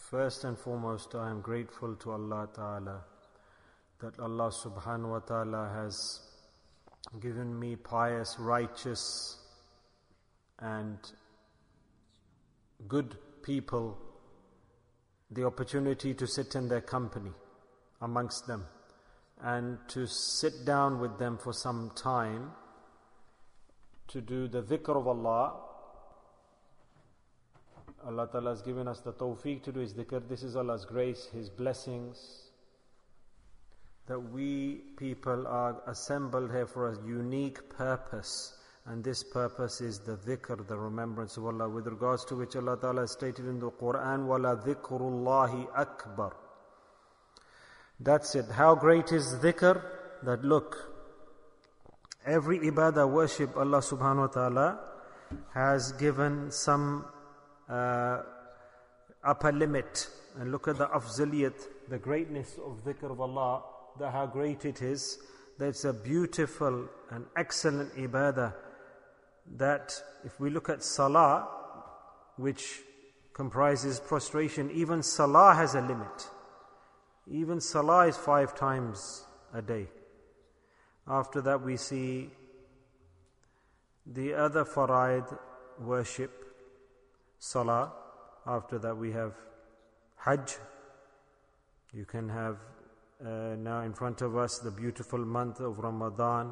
First and foremost, I am grateful to Allah Ta'ala that Allah Subhanahu wa Ta'ala has given me pious, righteous and good people the opportunity to sit in their company amongst them and to sit down with them for some time to do the dhikr of Allah. Allah Ta'ala has given us the tawfiq to do His dhikr. This is Allah's grace, His blessings, that we people are assembled here for a unique purpose, and this purpose is the dhikr, the remembrance of Allah, with regards to which Allah Ta'ala has stated in the Quran, وَلَا ذِكْرُ اللَّهِ أَكْبَرُ. That's it. How great is dhikr? That look, every ibadah, worship, Allah Subhanahu wa Ta'ala has given some upper limit. And look at the afzaliyat, the greatness of dhikr of Allah, that how great it is, that it's a beautiful and excellent ibadah, that if we look at salah, which comprises prostration, even salah has a limit. Even salah is 5 times a day. After that we see the other faraid worship, salah. After that we have hajj. You can have now in front of us the beautiful month of Ramadan.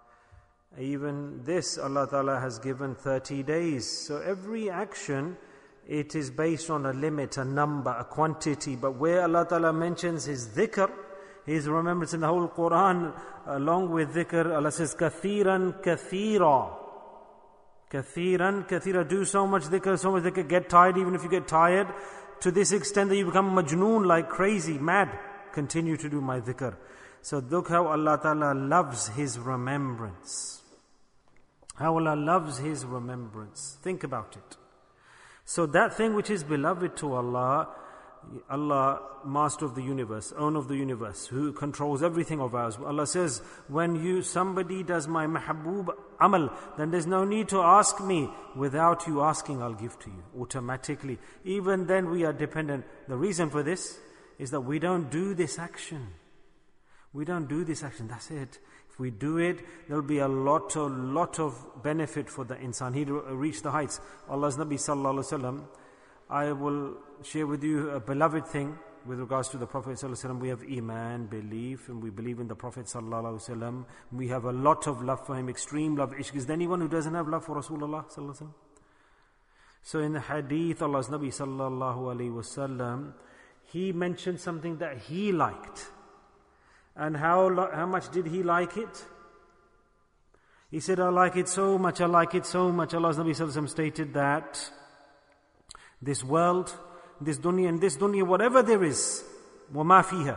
Even this Allah Ta'ala has given 30 days. So every action, it is based on a limit, a number, a quantity. But where Allah Ta'ala mentions His dhikr, His remembrance in the whole Quran, along with dhikr, Allah says, kathiran kathira. Kathiran kathira. Do so much dhikr, get tired even if you get tired, to this extent that you become majnoon, like crazy, mad. Continue to do my dhikr. So look how Allah Ta'ala loves His remembrance. How Allah loves His remembrance. Think about it. So that thing which is beloved to Allah, Allah, Master of the universe, owner of the universe, who controls everything of ours. Allah says, when somebody does my mahbub amal, then there's no need to ask me. Without you asking, I'll give to you automatically. Even then we are dependent. The reason for this is that we don't do this action. We don't do this action, that's it. If we do it, there will be a lot of benefit for the insan. He'll reach the heights. Allah's Nabi Sallallahu Alaihi Wasallam, I will share with you a beloved thing with regards to the Prophet Sallallahu Alaihi Wasallam. We have iman, belief, and we believe in the Prophet Sallallahu Alaihi Wasallam. We have a lot of love for him, extreme love. Ishq. Is there anyone who doesn't have love for Rasulullah Sallallahu Alaihi Wasallam? So in the hadith, Allah's Nabi Sallallahu Alaihi Wasallam, he mentioned something that he liked. And how much did he like it? He said, I like it so much, I like it so much. Allah's Nabi Sallallahu Alaihi Wasallam stated that this world, this dunya, whatever there is, وَمَا فِيهَا,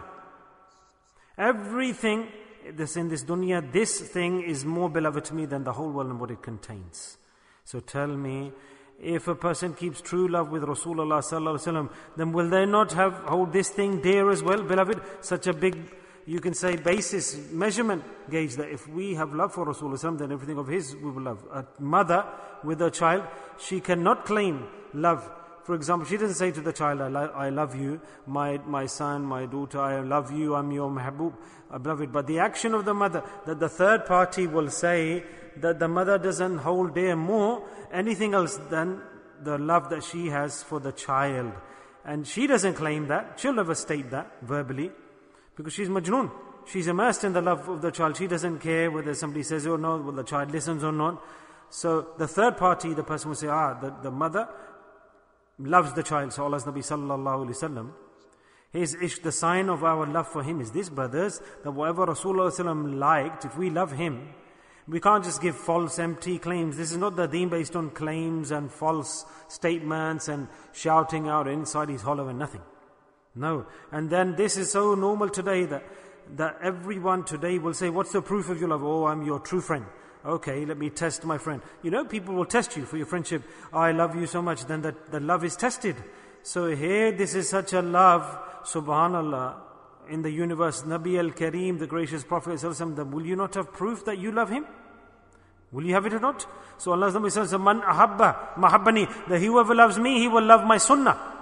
everything that's in this dunya, this thing is more beloved to me than the whole world and what it contains. So tell me, if a person keeps true love with Rasulullah Sallallahu Alaihi Wasallam, then will they not hold this thing dear as well, beloved? Such a big, you can say, basis, measurement gauge, that if we have love for Rasulullah, then everything of his we will love. A mother with her child, she cannot claim love. For example, she doesn't say to the child, I love you, my son, my daughter, I love you, I'm your mahbub, beloved. But the action of the mother, that the third party will say that the mother doesn't hold dear more anything else than the love that she has for the child. And she doesn't claim that, she'll never state that verbally, because she's majnoon. She's immersed in the love of the child. She doesn't care whether somebody says or not, whether the child listens or not. So the third party, the person will say, the mother loves the child. So Allah's Nabi Sallallahu Alaihi Wasallam, his ishq, the sign of our love for him is this, brothers, that whatever Rasulullah Sallallahu liked, if we love him, we can't just give false, empty claims. This is not the deen based on claims and false statements and shouting out inside he's hollow and nothing. No. And then this is so normal today that everyone today will say, what's the proof of your love? Oh, I'm your true friend. Okay, let me test my friend. You know, people will test you for your friendship. I love you so much, then the love is tested. So here, this is such a love, subhanallah, in the universe. Nabi al-Kareem, the gracious Prophet ﷺ, will you not have proof that you love him? Will you have it or not? So Allah's Nabi says, Man ahabba mahabbani, that whoever loves me, he will love my sunnah.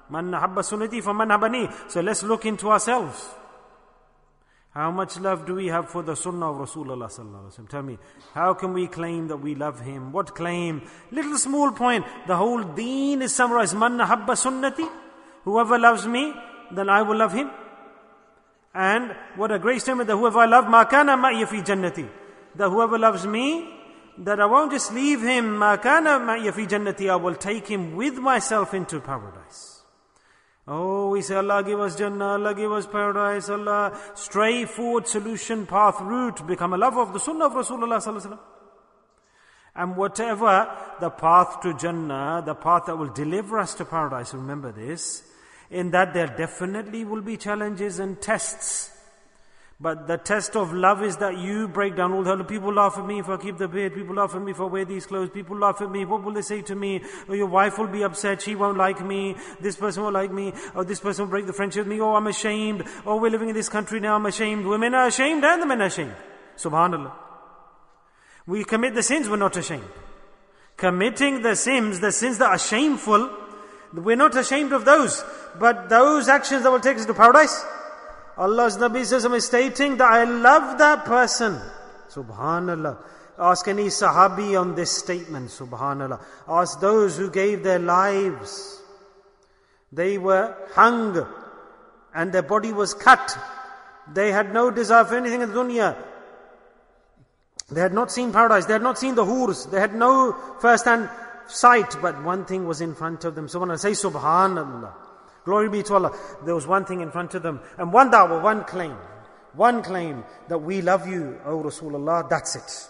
Man habba sunnati faman habani. So let's look into ourselves. How much love do we have for the sunnah of Rasulullah sallallahu alaihi wasallam? Tell me, how can we claim that we love him? What claim? Little small point. The whole deen is summarized. Man habba sunnati. Whoever loves me, then I will love him. And what a great statement, that whoever I love, ma kana ma'iya fi jannati. That whoever loves me, that I won't just leave him, ma kana ma'iya fi jannati, I will take him with myself into paradise. Oh, we say, Allah give us Jannah, Allah give us paradise, Allah, straightforward solution, path, route, become a lover of the Sunnah of Rasulullah sallallahu alaihi wasallam. And whatever the path to Jannah, the path that will deliver us to paradise, remember this, in that there definitely will be challenges and tests. But the test of love is that you break down all the other. People laugh at me if I keep the beard. People laugh at me if I wear these clothes. People laugh at me. What will they say to me? Oh, your wife will be upset. She won't like me. This person won't like me. Or this person will break the friendship with me. Oh, I'm ashamed. Oh, we're living in this country now. I'm ashamed. Women are ashamed and the men are ashamed. Subhanallah. We commit the sins, we're not ashamed. Committing the sins that are shameful, we're not ashamed of those. But those actions that will take us to paradise, Allah's Nabi is stating that I love that person. Subhanallah. Ask any Sahabi on this statement. Subhanallah. Ask those who gave their lives. They were hung and their body was cut. They had no desire for anything in the dunya. They had not seen paradise. They had not seen the hurs. They had no first-hand sight. But one thing was in front of them. Subhanallah. Say Subhanallah. Glory be to Allah. There was one thing in front of them. And one da'wah, one claim. One claim that we love you, O Rasulullah. That's it.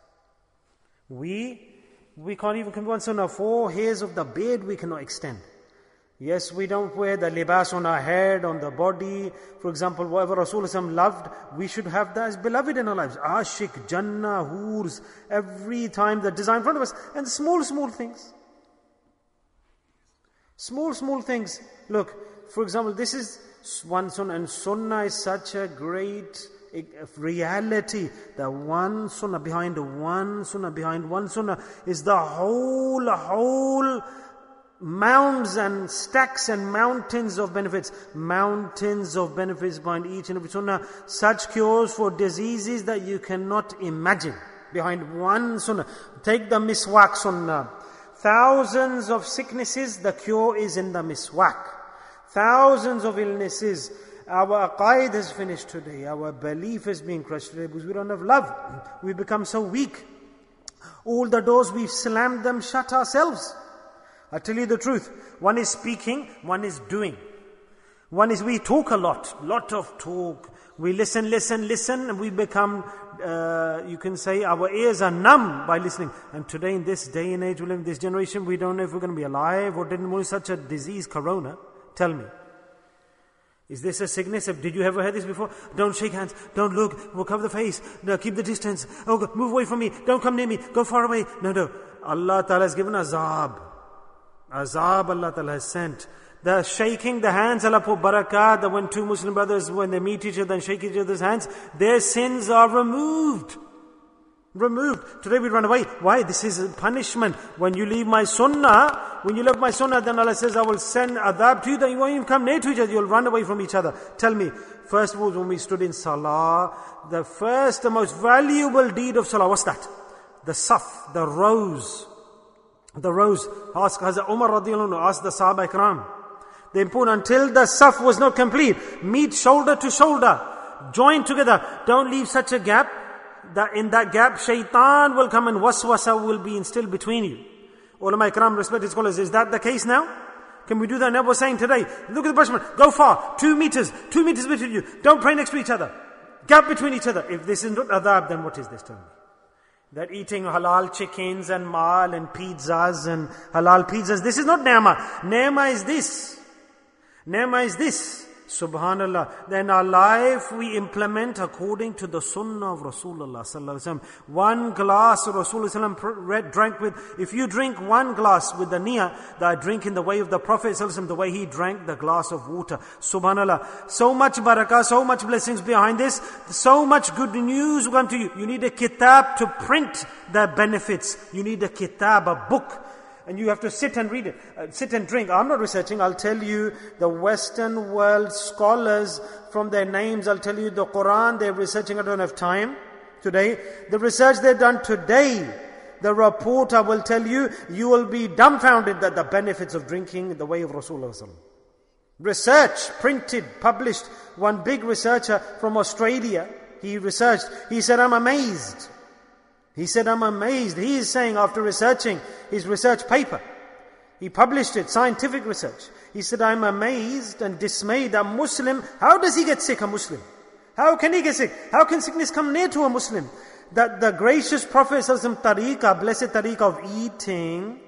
We can't even come on sunnah. 4 hairs of the beard we cannot extend. Yes, we don't wear the libas on our head, on the body. For example, whatever Rasulullah loved, we should have that as beloved in our lives. Ashik, Jannah, Hurs, every time the design in front of us. And small things. Small things. Look, for example, this is one sunnah, and sunnah is such a great reality that one sunnah behind one sunnah is the whole mounds and stacks and mountains of benefits behind each and every sunnah. Such cures for diseases that you cannot imagine behind one sunnah. Take the miswak sunnah. Thousands of sicknesses, the cure is in the miswak. Thousands of illnesses. Our aqaid has finished today. Our belief is being crushed today because we don't have love. We become so weak. All the doors, we've slammed them shut ourselves. I tell you the truth. One is speaking, one is doing. One is we talk a lot of talk. We listen, and we become, you can say, our ears are numb by listening. And today, in this day and age, we live in this generation, we don't know if we're going to be alive or didn't know such a disease, corona. Tell me. Is this a sickness? Did you ever hear this before? Don't shake hands. Don't look. We'll cover the face. No, keep the distance. Oh, move away from me. Don't come near me. Go far away. No. Allah Ta'ala has given azab. Azab Allah Ta'ala has sent. The shaking the hands, Allah put barakah, that when two Muslim brothers, when they meet each other and shake each other's hands, their sins are removed. Today we run away. Why? This is a punishment. When you leave my sunnah, when you love my sunnah, then Allah says, I will send adab to you that you won't even come near to each other. You'll run away from each other. Tell me, first of all, when we stood in salah, the most valuable deed of salah, what's that? The saf, the rows. Ask Hazrat Umar radiallahu anhu, ask the Sahaba Ikram. The important, until the saf was not complete, meet shoulder to shoulder, join together. Don't leave such a gap, that in that gap shaitan will come and waswasa will be instilled between you. Ulama Ikram, respected scholars, is that the case now? Can we do that now? We're saying today, look at the punishment, go far, 2 meters between you, don't pray next to each other, gap between each other. If this is not adab, then what is this? Tell me. That eating halal chickens and mal and pizzas and halal pizzas, this is not ni'mah. Ni'mah is this. Subhanallah. Then our life we implement according to the sunnah of Rasulullah sallallahu alaihi wasallam. 1 glass of Rasulullah sallallahu alaihi wasallam drank with, if you drink 1 glass with the niyyah that I drink in the way of the Prophet sallallahu alaihi wasallam, the way he drank the glass of water. Subhanallah. So much barakah, so much blessings behind this, so much good news will come to you. You need a kitab to print the benefits. You need a kitab, a book. and you have to sit and read it, sit and drink. I'm not researching. I'll tell you the Western world scholars from their names. I'll tell you the Quran they're researching. I don't have time today. The research they've done today, the report I will tell you, you will be dumbfounded that the benefits of drinking the way of Rasulullah. Research, printed, published. One big researcher from Australia, he researched. He said, I'm amazed. He said, I'm amazed. He is saying after researching his research paper, he published it, scientific research. He said, I'm amazed and dismayed that Muslim, how does he get sick, a Muslim? How can he get sick? How can sickness come near to a Muslim? That the gracious Prophet tariqah, blessed tariqah of eating,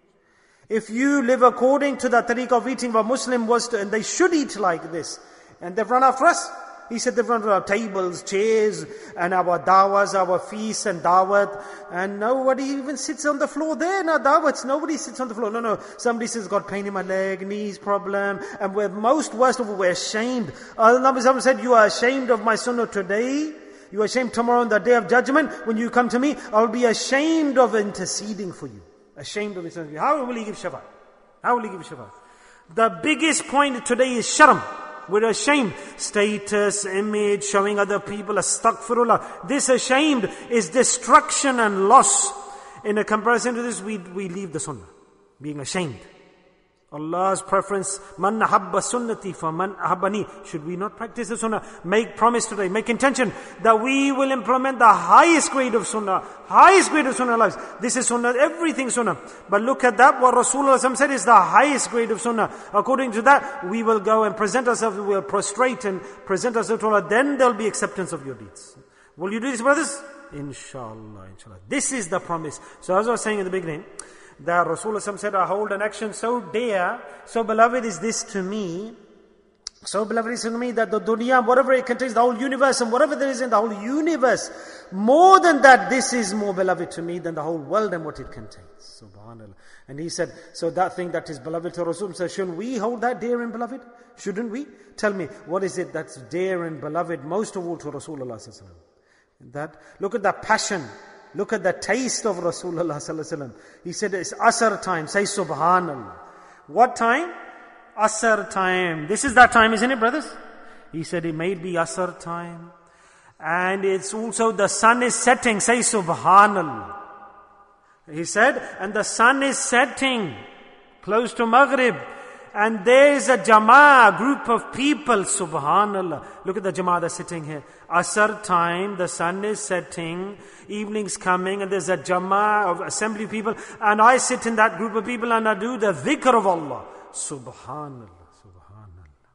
if you live according to the tariqah of eating, what Muslim was to, and they should eat like this, and they've run after us. He said they've run after our tables, chairs, and our dawas, our feasts and dawat, and nobody even sits on the floor there in our dawats. Nobody sits on the floor. No. Somebody says, got pain in my leg, knees problem, and we're worst of all, we're ashamed. Allah said, you are ashamed of my sunnah today. You are ashamed tomorrow on the day of judgment. When you come to me, I'll be ashamed of interceding for you. Ashamed of interceding. How will he give shafaat? How will he give shafaat? The biggest point today is sharm. We're ashamed. Status, image, showing other people, astaghfirullah. This ashamed is destruction and loss. In a comparison to this, we leave the sunnah. Being ashamed. Allah's preference, man ahabba sunnati fa man ahabbani. Should we not practice the sunnah? Make promise today, make intention that we will implement the highest grade of sunnah lives. This is sunnah, everything sunnah. But look at that, what Rasulullah said is the highest grade of sunnah. According to that, we will go and present ourselves, we will prostrate and present ourselves to Allah. Then there will be acceptance of your deeds. Will you do this, brothers? Inshallah. This is the promise. So as I was saying in the beginning, that Rasulullah said, I hold an action so dear, so beloved is this to me, so beloved is to me that the dunya, whatever it contains, the whole universe, and whatever there is in the whole universe, more than that, this is more beloved to me than the whole world and what it contains. Subhanallah. And he said, so that thing that is beloved to Rasulullah, so shouldn't we hold that dear and beloved? Shouldn't we? Tell me, what is it that's dear and beloved most of all to Rasulullah? That, look at that passion. Look at the taste of Rasulullah sallallahu alaihi wasallam. He said it's Asr time. Say Subhanallah. What time? Asr time. This is that time, isn't it, brothers? He said it may be Asr time. And it's also the sun is setting. Say Subhanallah. He said, and the sun is setting close to Maghrib. And there is a jama'ah, group of people, subhanallah. Look at the jama'ah that's sitting here. Asr time, the sun is setting, evening's coming, and there's a jama'ah of assembly people. And I sit in that group of people and I do the dhikr of Allah. Subhanallah, subhanallah.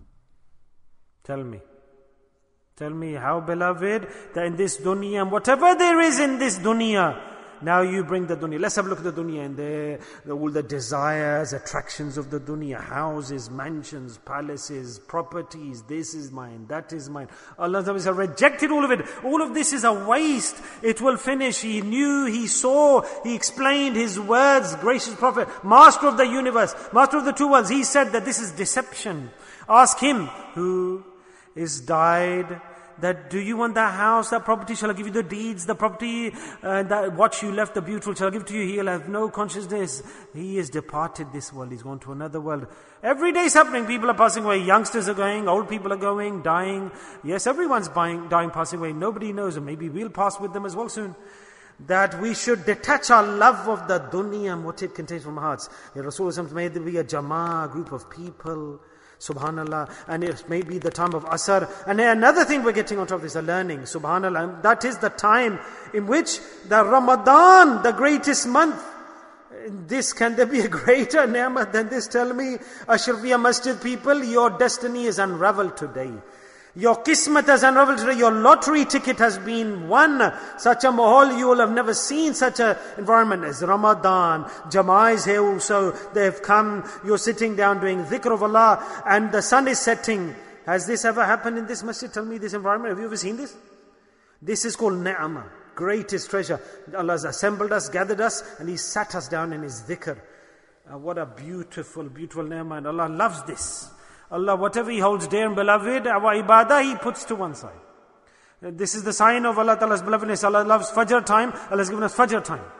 Tell me how beloved that in this dunya, and whatever there is in this dunya, now you bring the dunya. Let's have a look at the dunya and there, all the desires, attractions of the dunya, houses, mansions, palaces, properties, this is mine, that is mine. Allah has rejected all of it. All of this is a waste. It will finish. He knew, he saw, he explained his words, gracious Prophet, master of the universe, master of the two worlds. He said that this is deception. Ask him who is died, that do you want that house, that property, shall I give you the deeds, the property, that watch you left, the beautiful, shall I give to you? He'll have no consciousness. He has departed this world, he's gone to another world. Every day is happening, people are passing away, youngsters are going, old people are going, dying. Yes, everyone's dying, passing away, nobody knows, and maybe we'll pass with them as well soon. That we should detach our love of the dunya and what it contains from our hearts. Rasulullah made there be a jama'ah, group of people, subhanallah, and it may be the time of Asr. And another thing we're getting on top of this, the learning, subhanallah, and that is the time in which the Ramadan, the greatest month, can there be a greater ni'mah than this? Tell me, Ashrafiyah Masjid people, your destiny is unraveled today. Your qismat has unraveled today. Your lottery ticket has been won. Such a mahal, you will have never seen such an environment as Ramadan. Jama'ah is here also. They have come. You're sitting down doing dhikr of Allah and the sun is setting. Has this ever happened in this masjid? Tell me this environment. Have you ever seen this? This is called ni'mah. Greatest treasure. Allah has assembled us, gathered us, and He sat us down in His dhikr. What a beautiful, beautiful ni'mah. And Allah loves this. Allah, whatever He holds dear and beloved, our ibadah He puts to one side. This is the sign of Allah Ta'ala's belovedness. Allah loves Fajr time. Allah has given us Fajr time.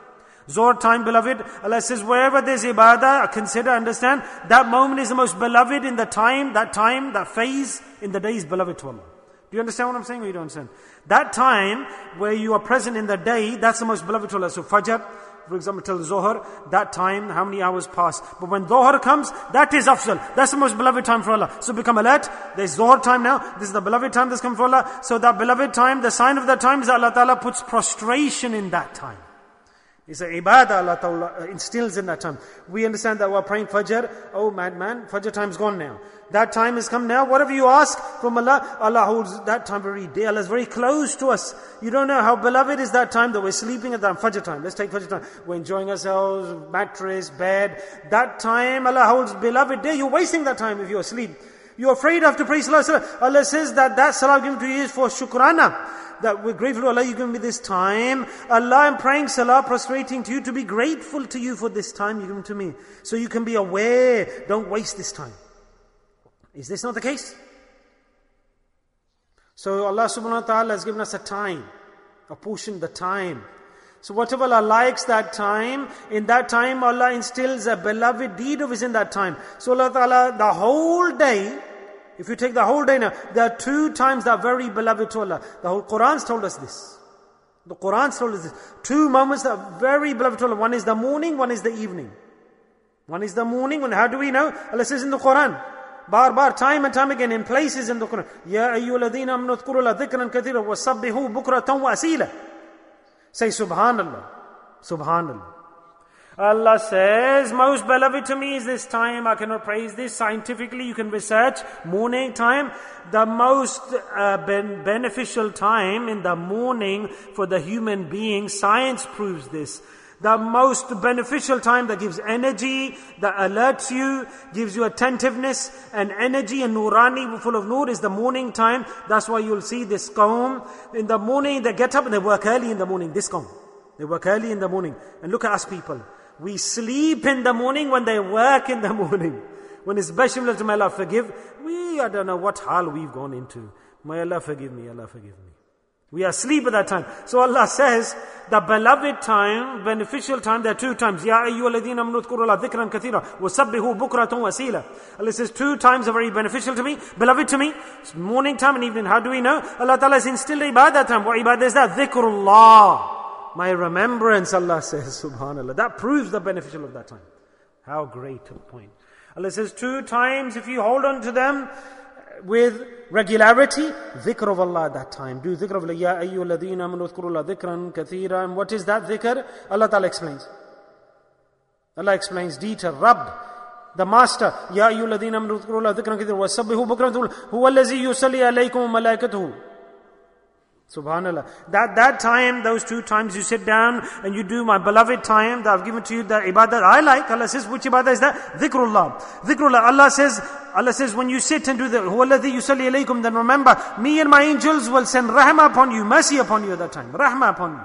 Zohar time, beloved, Allah says, wherever there's ibadah, consider, understand, that moment is the most beloved in the time, that phase in the day is beloved to Allah. Do you understand what I'm saying or you don't understand? That time where you are present in the day, that's the most beloved to Allah. So Fajr, for example, till Zohar, that time, how many hours pass? But when Zohar comes, that is afzal. That's the most beloved time for Allah. So become alert. There's Zohar time now. This is the beloved time that's come for Allah. So that beloved time, the sign of that time is that Allah Ta'ala puts prostration in that time. It's an ibadah Allah Ta'ala instills in that time. We understand that we're praying Fajr. Oh madman, Fajr time's gone now. That time has come now. Whatever you ask from Allah, Allah holds that time very dear. Allah is very close to us. You don't know how beloved is that time that we're sleeping at that Fajr time. Let's take Fajr time. We're enjoying ourselves, mattress, bed. That time Allah holds beloved dear. You're wasting that time if you're asleep. You're afraid after praying Salah. Allah says that Salah given to you is for shukrana. That we're grateful to Allah, you've given me this time. Allah, I'm praying Salah, prostrating to you to be grateful to you for this time you've given to me. So you can be aware, don't waste this time. Is this not the case? So Allah subhanahu wa ta'ala has given us a time, a portion, the time. So whatever Allah likes that time, in that time Allah instills a beloved deed of His in that time. So Allah ta'ala, the whole day, if you take the whole day now, there are 2 times that are very beloved to Allah. The whole Quran's told us this. The Quran's told us this. 2 moments that are very beloved to Allah. One is the morning, one is the evening. One is the morning, how do we know? Allah says in the Quran, bar, time and time again, in places in the Quran, Ya ayyuhalladhina amanu dhkurullaha dhikran kathiran wa sabbihu bukratan wa asila. Say Subhanallah. Subhanallah. Allah says, most beloved to me is this time. I cannot praise this. Scientifically, you can research. Morning time, the most beneficial time in the morning for the human being. Science proves this. The most beneficial time that gives energy, that alerts you, gives you attentiveness and energy and nurani, full of nur, is the morning time. That's why you'll see this qawm. In the morning, they get up and they work early in the morning. This qawm. They work early in the morning. And look at us people. We sleep in the morning when they work in the morning. When it's Bashimla to may Allah forgive, I don't know what hal we've gone into. May Allah forgive me, Allah forgive me. We are asleep at that time. So Allah says, the beloved time, beneficial time, there are 2 times. Ya ayyuhalladhina amanu dhkurullaha dhikran kathira wa sabbihu bukratan wa asila. Allah says 2 times are very beneficial to me, beloved to me. It's morning time and evening. How do we know? Allah Ta'ala has instilled ibadah time. What ibadah is that? Dhikrullah. My remembrance, Allah says, subhanallah. That proves the beneficial of that time. How great a point. Allah says 2 times, if you hold on to them with regularity, dhikr of Allah at that time. Do dhikr of Allah. Ya ayyuhalladhina amanu dhkurullaha dhikran kathira. And what is that dhikr? Allah Ta'ala explains. Allah explains detail. Rabb, the Master. Ya ayyuhalladhina amanu dhkurullaha dhikran kathira wa sabbihu bukratan huwa allazi yusalli alaykum wa malaikatuhu. Subhanallah. That time, those 2 times you sit down and you do my beloved time that I've given to you, the ibadah I like. Allah says, which ibadah is that? Dhikrullah. Dhikrullah. Allah says, when you sit and do the huwaladhi yusalli alaykum, then remember, me and my angels will send rahmah upon you, mercy upon you at that time. Rahmah upon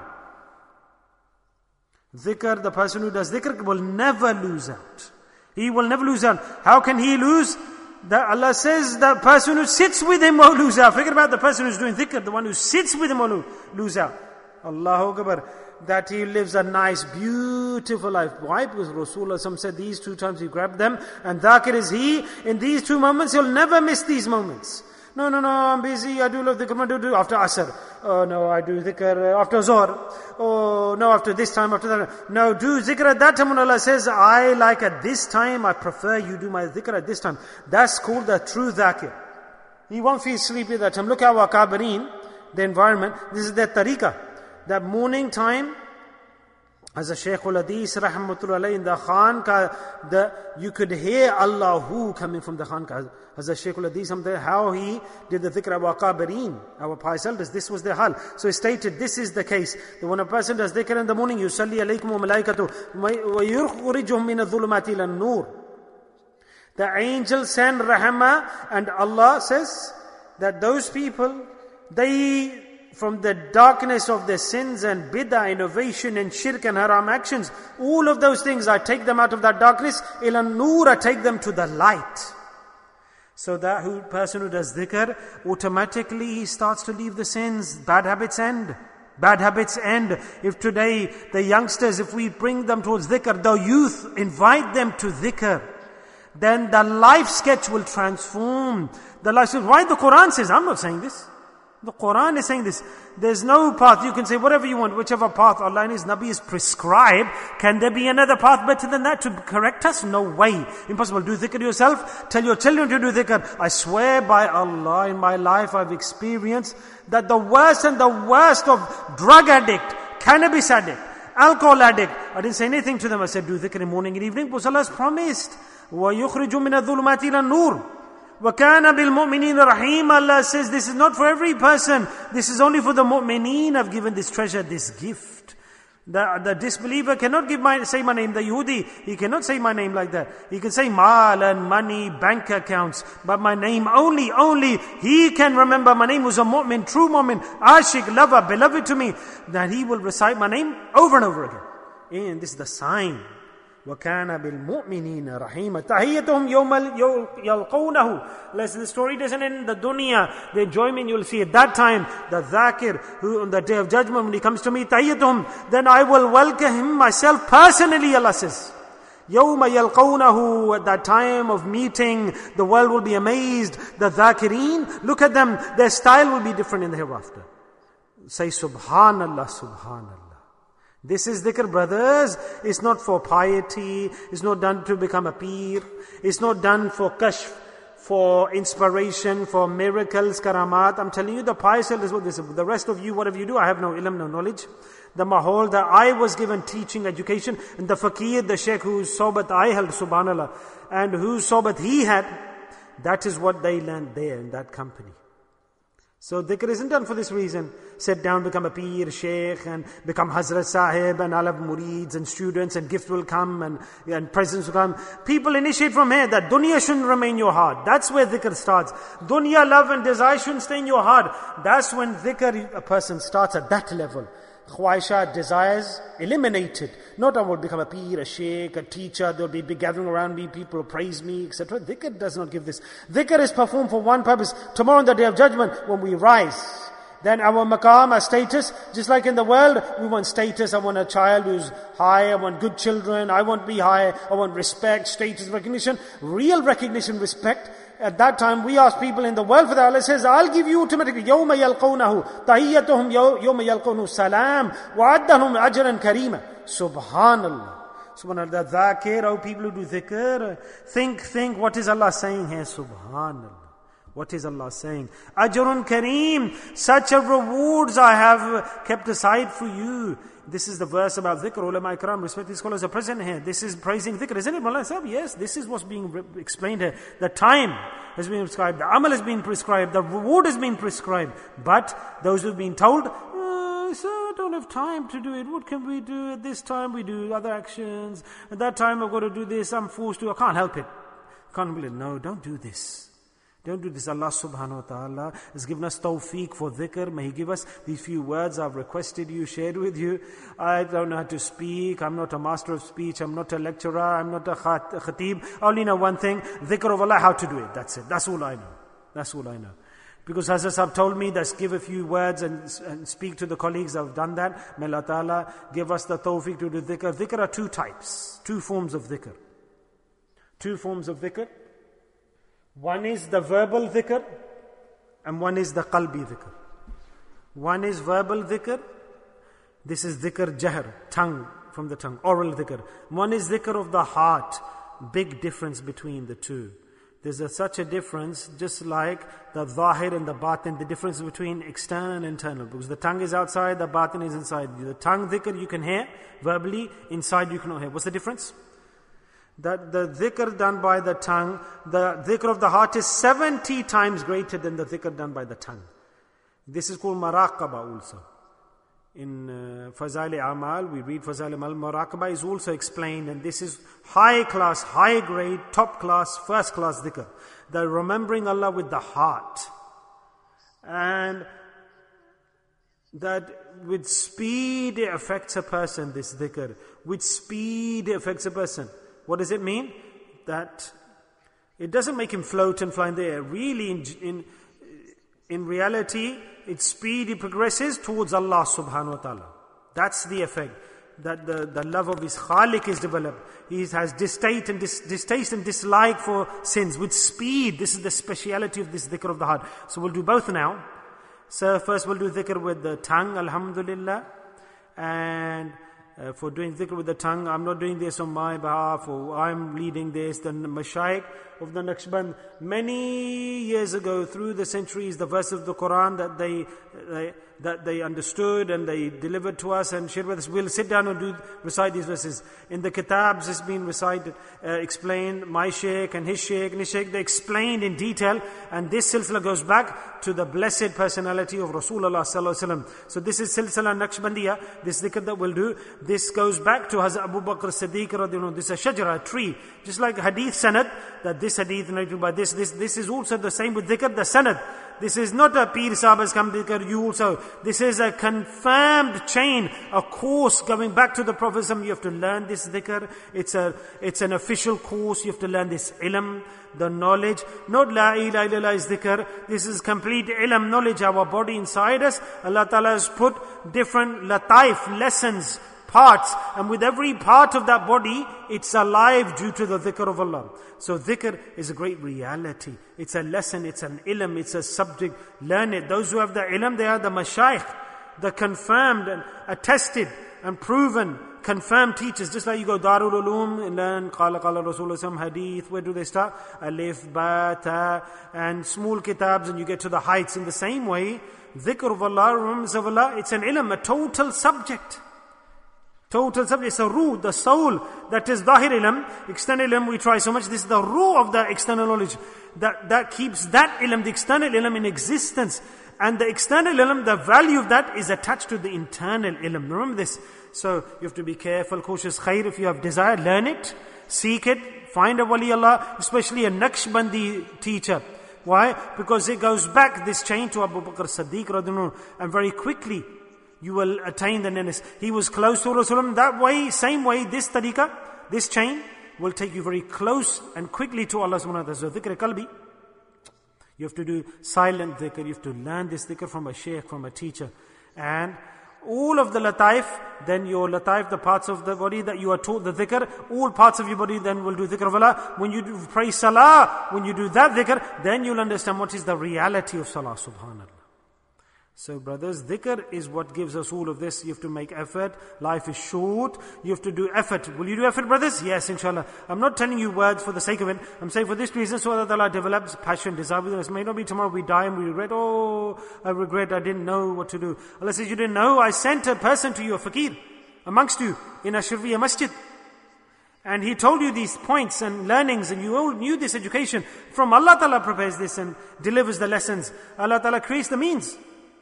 you. Dhikr, the person who does dhikr will never lose out. He will never lose out. How can he lose? That Allah says the person who sits with him will lose out. Forget about the person who's doing dhikr. The one who sits with him will lose out. Allahu Akbar. That he lives a nice, beautiful life. Why? Because Rasulullah said these 2 times he grabbed them. And dhakir is he. In these 2 moments, he'll never miss these moments. No, I'm busy. I do love dhikr. I do after Asr. Oh no, I do dhikr after Zohar. Oh no, after this time, after that. No, do dhikr at that time when Allah says, I like at this time, I prefer you do my dhikr at this time. That's called the true dhakir. He won't feel sleepy at that time. Look at our kabirin, the environment. This is their tariqah. That morning time, as a Shaykh al-Hadith, rahmatullah in the Khanqah, you could hear Allahu coming from the Khanqah. As a Shaykh al-Hadith, how he did the dhikr of our qabirin, our pious elders, this was their hal. So he stated, this is the case, that when a person does dhikr in the morning, yusalli alaykum wa malaikatu, wa yukhrijuhum min adh-dhulumati ila an-nur. The angels send rahmah, and Allah says that those people, they, from the darkness of their sins and bid'ah, innovation and shirk and haram actions, all of those things, I take them out of that darkness, ila nur, I take them to the light. So that person who does dhikr, automatically he starts to leave the sins, bad habits end. Bad habits end. If today the youngsters, if we bring them towards dhikr, the youth, invite them to dhikr, then the life sketch will transform. The life sketch, why the Quran says, I'm not saying this. The Quran is saying this. There's no path. You can say whatever you want, whichever path Allah and His Nabi is prescribed. Can there be another path better than that to correct us? No way. Impossible. Do dhikr yourself. Tell your children to do dhikr. I swear by Allah, in my life I've experienced that the worst and the worst of drug addict, cannabis addict, alcohol addict, I didn't say anything to them. I said, do dhikr in morning and evening, because Allah has promised. وَيُخْرِجُ مِنَ الظُّلُمَاتِ إِلَى النُّورِ وَكَانَ بِالْمُؤْمِنِينَ رَحِيمًا. Allah says, this is not for every person. This is only for the mu'mineen. I've given this treasure, this gift. The disbeliever cannot say my name. The Yehudi, he cannot say my name like that. He can say mal and money, bank accounts, but my name only he can remember my name. Was a mu'min, true mu'min, ashik, lover, beloved to me. That he will recite my name over and over again. And this is the sign. وَكَانَ بِالْمُؤْمِنِينَ رَحِيمًا تَحِيَّتُهُمْ يَوْمَ يَلْقَوْنَهُ. Listen, the story doesn't end in the dunya. The enjoyment you'll see at that time. The dhakir, who on the day of judgment, when he comes to me, تَحِيَّتُهُمْ, then I will welcome him myself personally, Allah says. يَوْمَ يَلْقَوْنَهُ, at that time of meeting, the world will be amazed. The dhakireen, look at them, their style will be different in the hereafter. Say Subhanallah, Subhanallah. This is dhikr, brothers. It's not for piety. It's not done to become a peer. It's not done for kashf, for inspiration, for miracles, karamat. I'm telling you, the pious is what this is. The rest of you, whatever you do, I have no ilm, no knowledge. The mahol that I was given teaching, education, and the faqir, the sheikh whose sohbat I held, subhanallah, and whose sohbat he had, that is what they learned there in that company. So dhikr isn't done for this reason. Sit down, become a peer, sheikh, and become Hazrat Sahib, and I'll have murids and students, and gift will come, and presents will come. People initiate from here that dunya shouldn't remain your heart. That's where dhikr starts. Dunya, love and desire shouldn't stay in your heart. That's when dhikr, a person starts at that level. Khwaisha, desires, eliminated. Not I will become a peer, a sheikh, a teacher, there will be big gathering around me, people will praise me, etc. Dhikr does not give this. Dhikr is performed for one purpose. Tomorrow on the day of judgment, when we rise, then our maqam, our status, just like in the world, we want status. I want a child who's high, I want good children, I want to be high, I want respect, status, recognition, real recognition, respect. At that time, we ask people in the world for that. Allah says, I'll give you automatically. يَوْمَ يَلْقَوْنَهُ تَحِيَّتُهُمْ يَوْمَ يَلْقَوْنَهُ سَلَامٌ وَعَدَّهُمْ أَجْرًا كَرِيمًا. Subhanallah. Subhanallah. The dhakir, oh people who do dhikr, think, what is Allah saying here? Subhanallah. What is Allah saying? Ajrun Kareem, such a rewards I have kept aside for you. This is the verse about dhikr. Ulama Ikram, respected scholars are present here. This is praising dhikr, isn't it? Mullah Sahib? Yes, this is what's being explained here. The time has been prescribed, the amal has been prescribed, the reward has been prescribed. But those who've been told, sir, I don't have time to do it. What can we do? At this time we do other actions. At that time I've got to do this. I'm forced to. I can't help it. Can't believe. No, don't do this. Don't do this. Allah subhanahu wa ta'ala has given us tawfiq for dhikr. May He give us these few words I've requested you, shared with you. I don't know how to speak. I'm not a master of speech. I'm not a lecturer. I'm not a khatib. I only know one thing. Dhikr of Allah, how to do it. That's it. That's all I know. That's all I know. Because Hazrat Sahib told me, let's give a few words and speak to the colleagues. I've done that. May Allah ta'ala give us the tawfiq to do dhikr. Dhikr are two types. Two forms of dhikr. Two forms of dhikr. One is the verbal dhikr and one is the qalbi dhikr. One is verbal dhikr. This is dhikr jahr, tongue, from the tongue, oral dhikr. One is dhikr of the heart. Big difference between the two. There's such a difference, just like the zahir and the batin, the difference between external and internal. Because the tongue is outside, the batin is inside. The tongue dhikr you can hear verbally, inside you cannot hear. What's the difference? That the dhikr done by the tongue, the dhikr of the heart is 70 times greater than the dhikr done by the tongue. This is called maraqaba also. In Fazail Amal, we read Fazail Amal, maraqaba is also explained, and this is high class, high grade, top class, first class dhikr. The remembering Allah with the heart. And that with speed it affects a person, this dhikr. With speed it affects a person. What does it mean? That it doesn't make him float and fly in the air. Really, In reality, its speed, it progresses towards Allah subhanahu wa ta'ala. That's the effect. That the love of his Khaliq is developed. He has distaste and dislike for sins with speed. This is the speciality of this dhikr of the heart. So we'll do both now. So first we'll do dhikr with the tongue, alhamdulillah. And for doing dhikr with the tongue, I'm not doing this on my behalf, or I'm leading this. The Mashaykh of the Naqshband, many years ago, through the centuries, the verse of the Quran that they understood and they delivered to us and shared with us. We'll sit down and recite these verses. In the kitabs, it's been recited, explained. My Shaykh and his Shaykh, they explained in detail. And this silsila goes back to the blessed personality of Rasulullah sallallahu alaihi wasallam. So this is silsila Naqshbandiya. This dhikr that we'll do, this goes back to Hazrat Abu Bakr Siddiq radhiyallahu anhu. This is a shajara, a tree. Just like hadith sanad, that this hadith narrated by this is also the same with dhikr, the sanad. This is not a Pir Sahib has come dhikr, you also. This is a confirmed chain, a course going back to the Prophet. You have to learn this dhikr. It's an official course. You have to learn this ilm, the knowledge. Not la ilaha illallah is dhikr. This is complete ilm, knowledge. Our body inside us, Allah Ta'ala has put different lataif, lessons, parts, and with every part of that body, it's alive due to the dhikr of Allah. So dhikr is a great reality. It's a lesson, it's an ilm, it's a subject. Learn it. Those who have the ilm, they are the mashayikh, the confirmed and attested and proven, confirmed teachers. Just like you go Darul Uloom and learn Qala Rasulullah some hadith. Where do they start? Alif, Ba, Ta, and small kitabs, and you get to the heights. In the same way, dhikr of Allah, remembrance of Allah, it's an ilm, a total subject. Total subject, it's a ruh, the soul. That is Zahir ilm. External ilm, we try so much. This is the ruh of the external knowledge. That keeps that ilm, the external ilm, in existence. And the external ilm, the value of that is attached to the internal ilm. Remember this. So you have to be careful, cautious. Khair, if you have desire, learn it, seek it, find a wali Allah, especially a Naqshbandi teacher. Why? Because it goes back, this chain, to Abu Bakr Siddiq radhiyallahu anhu, and very quickly you will attain the nearness. He was close to Rasulullah. That way, same way, this tariqah, this chain, will take you very close and quickly to Allah subhanahu wa ta'ala. So dhikr qalbi, you have to do silent dhikr. You have to learn this dhikr from a shaykh, from a teacher. And all of the lataif, then your lataif, the parts of the body that you are taught the dhikr, all parts of your body then will do dhikr of Allah. When you pray salah, when you do that dhikr, then you'll understand what is the reality of salah, subhanallah. So brothers, dhikr is what gives us all of this. You have to make effort. Life is short. You have to do effort. Will you do effort, brothers? Yes, inshallah. I'm not telling you words for the sake of it. I'm saying for this reason, so that Allah develops passion, desire within us. May not be tomorrow we die and we regret, I regret, I didn't know what to do. Allah says, you didn't know? I sent a person to you, a fakir, amongst you, in Ashrafiya Masjid. And he told you these points and learnings, and you all knew this education. From Allah Ta'ala prepares this and delivers the lessons. Allah Ta'ala creates the means.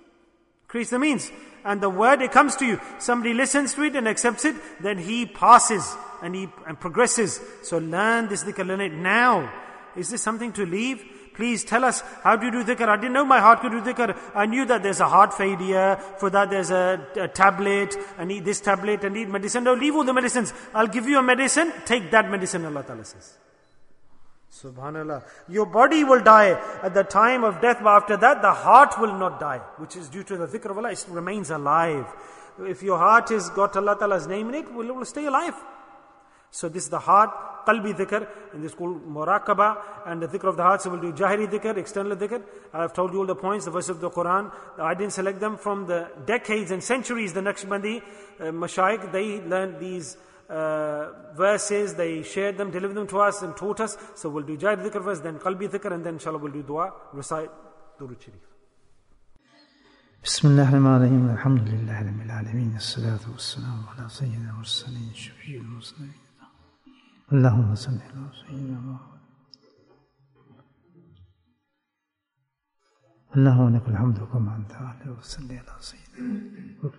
And the word, it comes to you. Somebody listens to it and accepts it, then he passes and progresses. So learn this dhikr, learn it now. Is this something to leave? Please tell us, how do you do dhikr? I didn't know my heart could do dhikr. I knew that there's a heart failure. For that there's a tablet. I need this tablet. I need medicine. No, leave all the medicines. I'll give you a medicine. Take that medicine, Allah Ta'ala says. Subhanallah. Your body will die at the time of death, but after that, the heart will not die, which is due to the dhikr of Allah. It remains alive. If your heart has got Allah Ta'ala's name in it, it will stay alive. So this is the heart, qalbi dhikr, and this is called muraqabah, and the dhikr of the heart. So we'll do jahiri dhikr, external dhikr. I've told you all the points, the verse of the Quran. I didn't select them from the decades and centuries. The Naqshbandi Mashayikh, they learned these verses, they shared them, delivered them to us and taught us. So we'll do jahiri dhikr first, then qalbi dhikr, and then inshallah we'll do dua, recite Durud Sharif. بسم الله الرحمن الرحيم الحمد لله رب العالمين الصلاة والسلام على سيدنا المرسلين شفيع المرسلين اللهم صل على سيدنا محمد اللهم لك الحمد كما أنت عليه وصل على سيدنا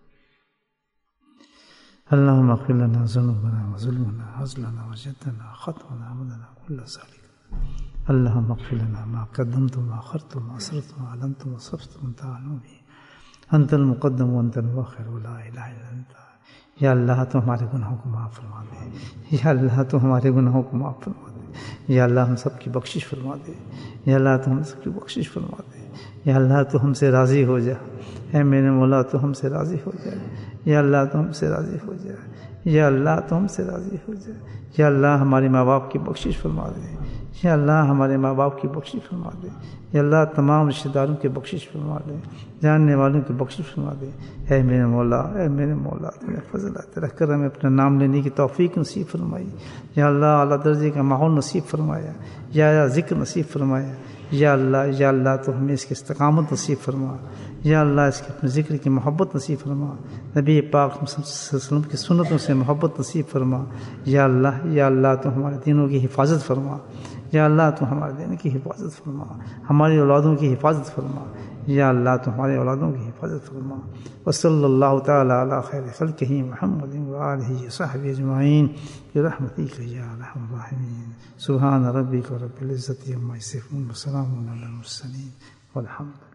اللهم اغفر لنا ذنوبنا وظلمنا هزلنا وجدنا خطأنا عملنا كل ذلك اللهم اغفر لنا ما قدمت وما أخرت وما أسررت وما أعلنت وما صرفت وأنت أعلم به أنت المقدم وأنت المؤخر ولا إله إلا أنت या अल्लाह तो हमारे गुनाहों को माफ़ फरमा दे या अल्लाह तो हमारे गुनाहों को माफ़ फरमा दे या अल्लाह हम सब की बख्शिश फरमा दे या अल्लाह तो हम सब की बख्शिश फरमा दे یا اللہ تو ہم سے راضی ہو جا، اے میرے مولا تو ہم سے راضی ہو جائے، یا اللہ تو ہم سے راضی ہو جائے، یا اللہ تو ہم سے راضی ہو جائے، یا اللہ ہمارے ماں باپ کی بخشش فرما دے، یا اللہ ہمارے ماں باپ کی بخشش فرما دے، یا اللہ تمام رشتہ داروں کی بخشش فرما دے، جاننے والوں کی بخشش فرما دے، اے میرے مولا، اے میرے مولا تیرا فضل ہے، تیرا کرم ہے، اپنا نام لینے کی توفیق نصیب فرمائی، یا اللہ اعلیٰ درجے کا ماحول نصیب فرمایا، یا ذکر نصیب فرمایا، یا اللہ تو ہمیں اس کی استقامت نصیب فرما، یا اللہ اس کے اپنے ذکر کی محبت نصیب فرما، نبی پاک صلی اللہ علیہ وسلم کی سنتوں سے محبت نصیب فرما، یا اللہ تو ہمارے دینوں کی حفاظت فرما، یا اللہ تو ہمارے دین کی حفاظت فرما، ہماری اولادوں کی حفاظت فرما، یا اللہ تو ہمارے اولادوں کی حفاظت فرما، وصلی اللہ تعالی علی خیر خلقہ محمد وآلہ وصحبہ اجمعین برحمتک یا ارحم الراحمین، سبحان ربک رب العزۃ عما یصفون وسلام علی المرسلین والحمد